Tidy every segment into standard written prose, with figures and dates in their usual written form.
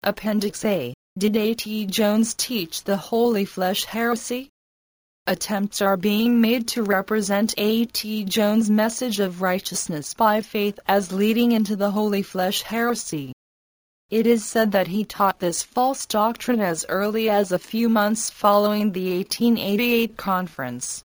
Appendix A. Did A.T. Jones teach the Holy Flesh heresy? Attempts are being made to represent A.T. Jones' message of righteousness by faith as leading into the Holy Flesh heresy. It is said that he taught this false doctrine as early as a few months following the 1888 conference.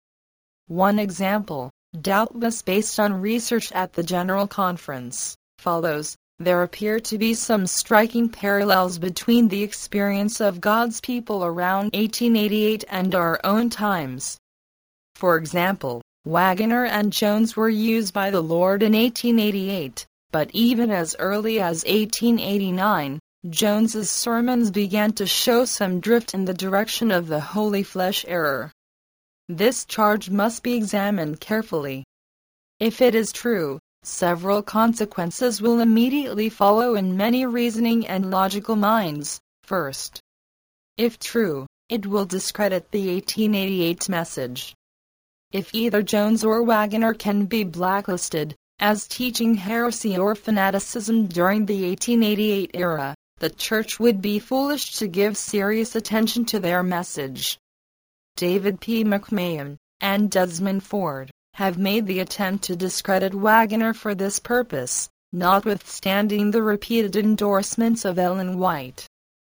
One example, doubtless based on research at the General Conference, follows. There appear to be some striking parallels between the experience of God's people around 1888 and our own times. For example, Waggoner and Jones were used by the Lord in 1888, but even as early as 1889, Jones's sermons began to show some drift in the direction of the Holy Flesh error. This charge must be examined carefully. If it is true, several consequences will immediately follow in many reasoning and logical minds. First, if true, it will discredit the 1888 message. If either Jones or Waggoner can be blacklisted as teaching heresy or fanaticism during the 1888 era, the Church would be foolish to give serious attention to their message. David P. McMahon and Desmond Ford have made the attempt to discredit Waggoner for this purpose, notwithstanding the repeated endorsements of Ellen White.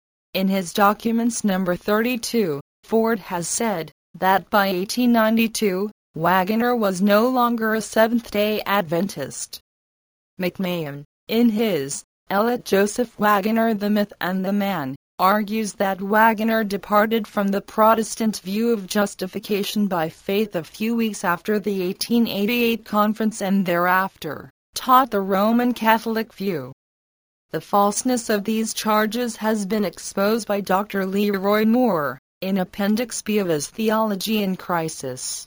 In his documents number 32, Ford has said that by 1892, Waggoner was no longer a Seventh-day Adventist. McMahon, in his Elliot Joseph Waggoner, The Myth and the Man, argues that Waggoner departed from the Protestant view of justification by faith a few weeks after the 1888 conference and thereafter taught the Roman Catholic view. The falseness of these charges has been exposed by Dr. Leroy Moore in Appendix B of his Theology in Crisis.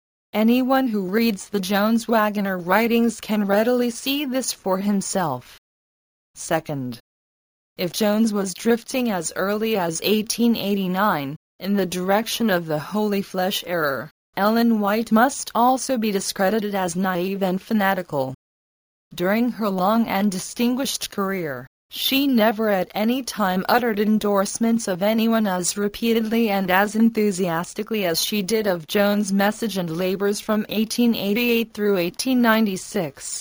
Anyone who reads the Jones-Waggoner writings can readily see this for himself. Second, if Jones was drifting as early as 1889 in the direction of the Holy Flesh error, Ellen White must also be discredited as naive and fanatical. During her long and distinguished career, she never at any time uttered endorsements of anyone as repeatedly and as enthusiastically as she did of Jones' message and labors from 1888 through 1896.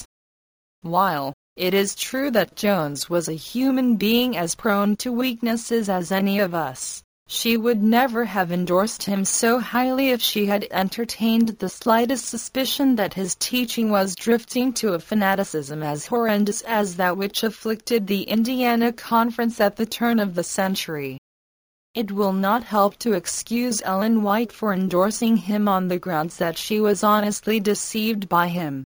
While it is true that Jones was a human being as prone to weaknesses as any of us, she would never have endorsed him so highly if she had entertained the slightest suspicion that his teaching was drifting to a fanaticism as horrendous as that which afflicted the Indiana Conference at the turn of the century. It will not help to excuse Ellen White for endorsing him on the grounds that she was honestly deceived by him.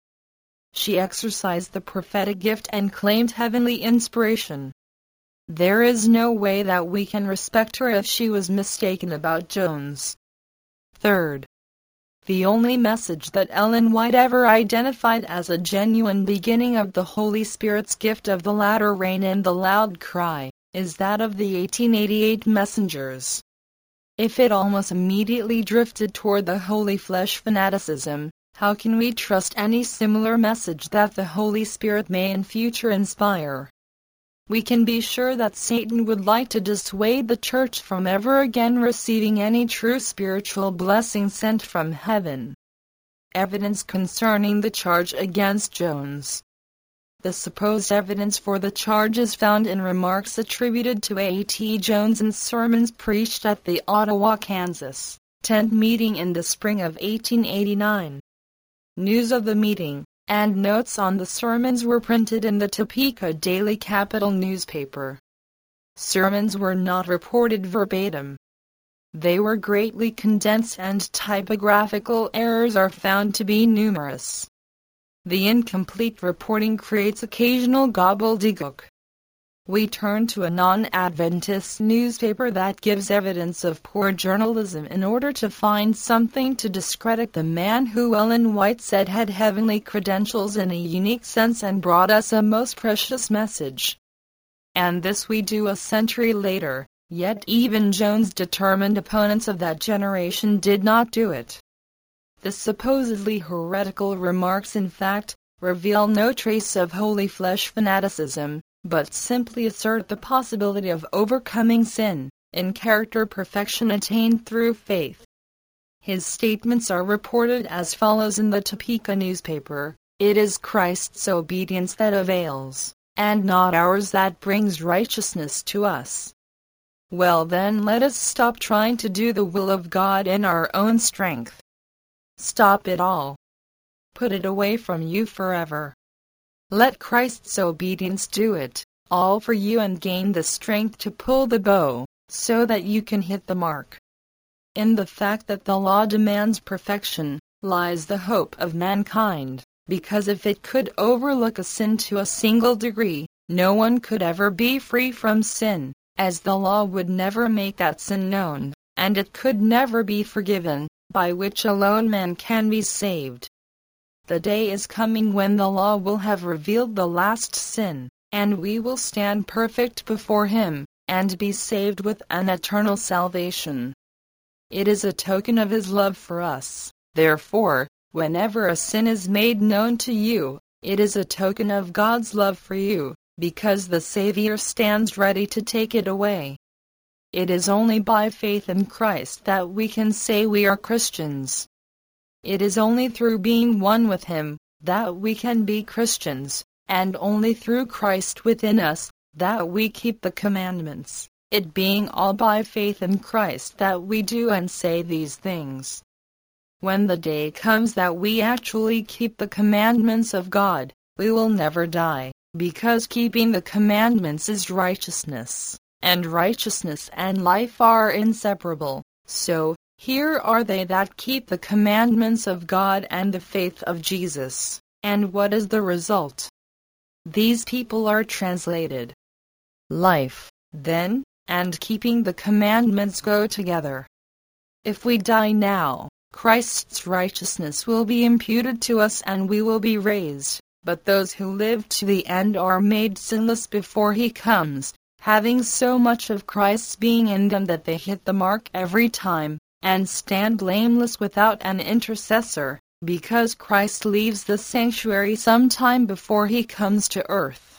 She exercised the prophetic gift and claimed heavenly inspiration. There is no way that we can respect her if she was mistaken about Jones. Third, the only message that Ellen White ever identified as a genuine beginning of the Holy Spirit's gift of the latter rain and the loud cry is that of the 1888 messengers. If it almost immediately drifted toward the Holy Flesh fanaticism, how can we trust any similar message that the Holy Spirit may in future inspire? We can be sure that Satan would like to dissuade the Church from ever again receiving any true spiritual blessing sent from heaven. Evidence concerning the charge against Jones. The supposed evidence for the charge is found in remarks attributed to A.T. Jones in sermons preached at the Ottawa, Kansas, tent meeting in the spring of 1889. News of the meeting and notes on the sermons were printed in the Topeka Daily Capital newspaper. Sermons were not reported verbatim. They were greatly condensed and typographical errors are found to be numerous. The incomplete reporting creates occasional gobbledygook. We turn to a non-Adventist newspaper that gives evidence of poor journalism in order to find something to discredit the man who Ellen White said had heavenly credentials in a unique sense and brought us a most precious message. And this we do a century later, yet even Jones' determined opponents of that generation did not do it. The supposedly heretical remarks in fact reveal no trace of Holy Flesh fanaticism, but simply assert the possibility of overcoming sin, in character perfection attained through faith. His statements are reported as follows in the Topeka newspaper: "It is Christ's obedience that avails, and not ours that brings righteousness to us." Well then, let us stop trying to do the will of God in our own strength. Stop it all. Put it away from you forever. Let Christ's obedience do it all for you and gain the strength to pull the bow, so that you can hit the mark. In the fact that the law demands perfection, lies the hope of mankind, because if it could overlook a sin to a single degree, no one could ever be free from sin, as the law would never make that sin known, and it could never be forgiven, by which alone man can be saved. The day is coming when the law will have revealed the last sin, and we will stand perfect before Him, and be saved with an eternal salvation. It is a token of His love for us, therefore, whenever a sin is made known to you, it is a token of God's love for you, because the Savior stands ready to take it away. It is only by faith in Christ that we can say we are Christians. It is only through being one with Him that we can be Christians, and only through Christ within us that we keep the commandments, it being all by faith in Christ that we do and say these things. When the day comes that we actually keep the commandments of God, we will never die, because keeping the commandments is righteousness, and righteousness and life are inseparable. So, here are they that keep the commandments of God and the faith of Jesus. And what is the result? These people are translated. Life, then, and keeping the commandments go together. If we die now, Christ's righteousness will be imputed to us and we will be raised, but those who live to the end are made sinless before He comes, having so much of Christ's being in them that they hit the mark every time, and stand blameless without an intercessor, because Christ leaves the sanctuary some time before He comes to earth.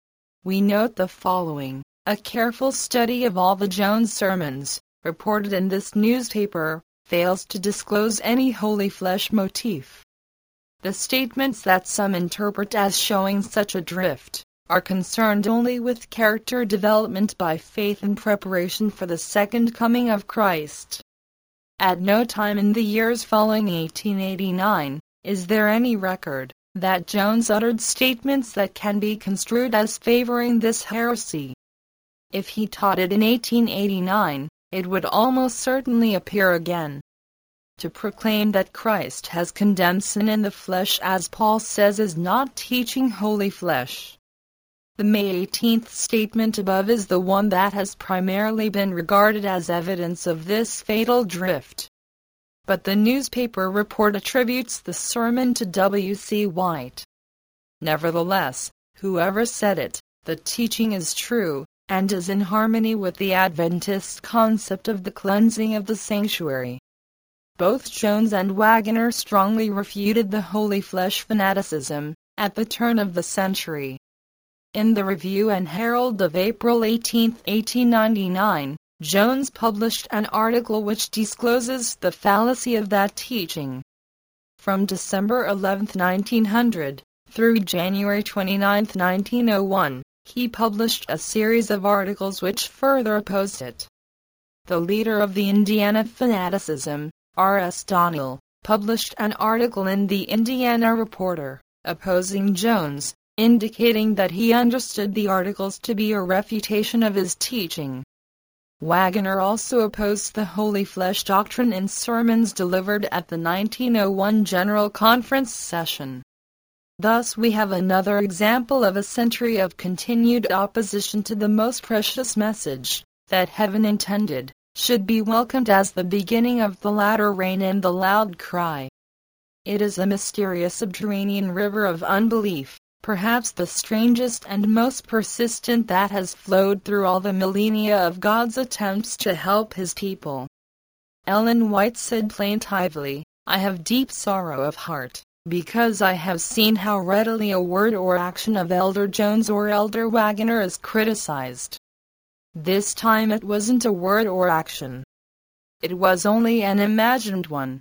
We note the following: a careful study of all the Jones sermons, reported in this newspaper, fails to disclose any holy flesh motif. The statements that some interpret as showing such a drift are concerned only with character development by faith in preparation for the second coming of Christ. At no time in the years following 1889 is there any record that Jones uttered statements that can be construed as favoring this heresy. If he taught it in 1889, it would almost certainly appear again. To proclaim that Christ has condemned sin in the flesh, as Paul says, is not teaching holy flesh. The May 18th statement above is the one that has primarily been regarded as evidence of this fatal drift. But the newspaper report attributes the sermon to W.C. White. Nevertheless, whoever said it, the teaching is true, and is in harmony with the Adventist concept of the cleansing of the sanctuary. Both Jones and Waggoner strongly refuted the holy flesh fanaticism at the turn of the century. In the Review and Herald of April 18, 1899, Jones published an article which discloses the fallacy of that teaching. From December 11, 1900, through January 29, 1901, he published a series of articles which further opposed it. The leader of the Indiana fanaticism, R.S. Donnell, published an article in the Indiana Reporter, opposing Jones, indicating that he understood the articles to be a refutation of his teaching. Waggoner also opposed the holy flesh doctrine in sermons delivered at the 1901 General Conference session. Thus we have another example of a century of continued opposition to the most precious message, that heaven intended should be welcomed as the beginning of the latter rain and the loud cry. It is a mysterious subterranean river of unbelief, perhaps the strangest and most persistent that has flowed through all the millennia of God's attempts to help His people. Ellen White said plaintively, "I have deep sorrow of heart, because I have seen how readily a word or action of Elder Jones or Elder Wagoner is criticized. This time it wasn't a word or action. It was only an imagined one.